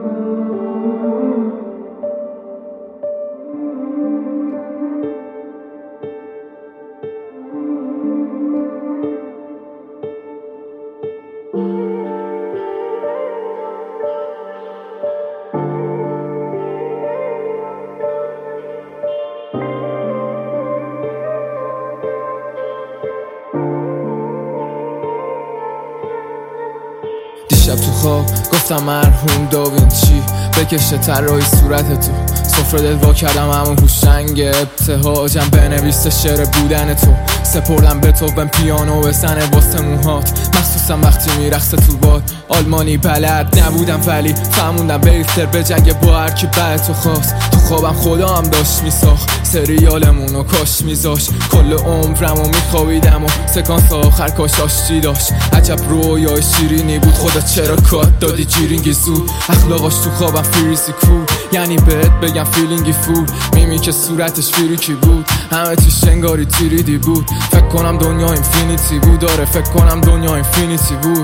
دیشب تو خواب گفتم مرحوم داوینچی بکشه طراحی صورت تو، سفره دل وا کردم همون هوشنگ ابتهاجم بنویسه شعر بودن تو، سپردم به تو بهم پیانو بزنه واسه موهات، مخصوصا وقتی میرقصه تو باد. آلمانی بلد نبودم ولی فهموندم بیفتر به جنگ با هر کی بعد تو خواست. تو خوابم خدا هم داشت میساخت سریالمونو کاش میذاش، کل عمرمو میخوابیدم و سکانس آخر کاش آشتی داشت. عجب رویای شیرینی بود، خدا چرا کات دادی جیرینگی زود. اخلاقاش تو خوابم فریزی کول، یعنی بهت بگم فیلینگی فول. میمی که صورتش فریکی بود، همه چیش انگاری تیریدی بود. فکر کنم دنیا اینفینیتی بود، داره فکر کنم دنیا اینفینیتی بود،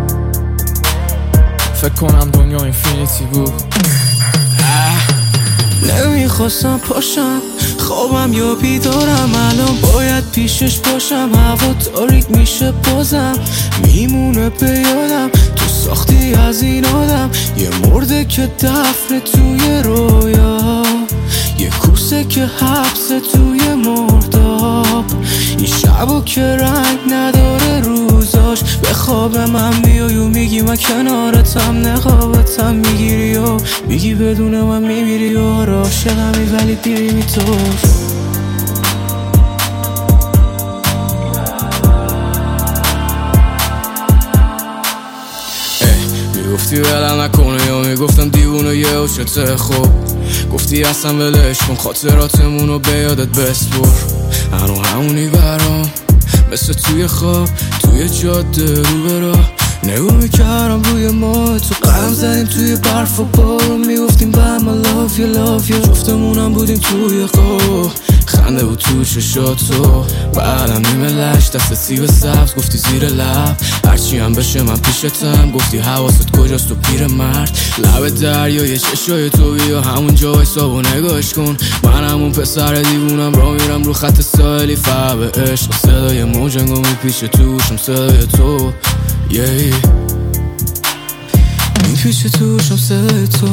فکر کنم دنیا اینفینیتی بود. نمیخواستم پاشم خوابم یا بیدارم، الان باید پیشش باشم. هوا تاریک میشه بازم میمونه به یادم، تو ساختی از این آدم یه مرده که دفن توی رویا، یه کوسه که حبسه توی مرداب. این شبا که رنگ نداره روزاش، به خواب من میای و میگی من کنارتم، نقابتم میگیری و میگی بدون من میمیری و عاشقمی ولی دیری تو. میگفتی ولم نکنه یا میگفتم دیوونه یه اوشته خوب، گفتی اصلا ولش کن خاطراتمونو به یادت بسپر. هنو همونی برام مثل توی خواب توی جاده رو برا، نگو میکردم روی ما تو قدم زدیم توی برف و بارو، میگفتیم به هم I love you love you، جفتمونم بودیم توی خواب. خنده بود تو چشاتو بعدم نیمه لش دست سیب سبز گفتی زیر لب، هرچی هم بشه من پیشتم گفتی حواست کجاست تو پیر مرد. لب دریای چشای تو بیا همون جا وایسا و نگاش کن، من همون پسر دیوونم را میرم رو خط ساحلی فعب عشق. صدای موجنگو میپیشه توشم صدای تو میپیشه توشم صدای تو.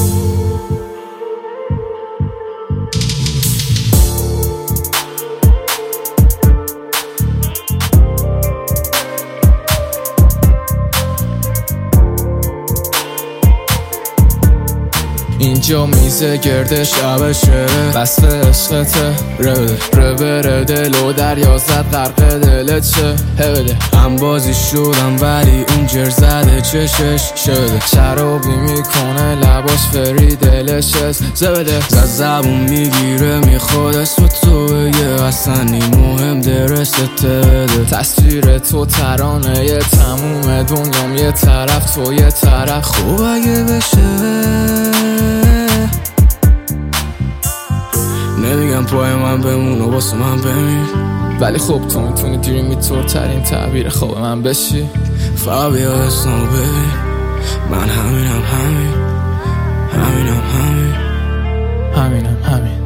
اینجا میزه گرده شب شعره بسته عشقته، ربره دل و دریا زد غرق دلت چه هبده. هم بازی شدم ولی اون جر زده چشش شده، شرابی میکنه لباش فری دلش زبده. زبون میگیره میخواد اسم تو یه اصلا این مهم درسته بده. تصویر تو ترانه یه تموم دنیام یه طرف تو یه طرف. خوب اگه بشه نمیگم پای من بمون و واسه من بمیر، ولی خب تو میتونی دیریمی طور ترین تعبیر خواب من بشی. فقط بیا اسمو ببین من همینم همینم همین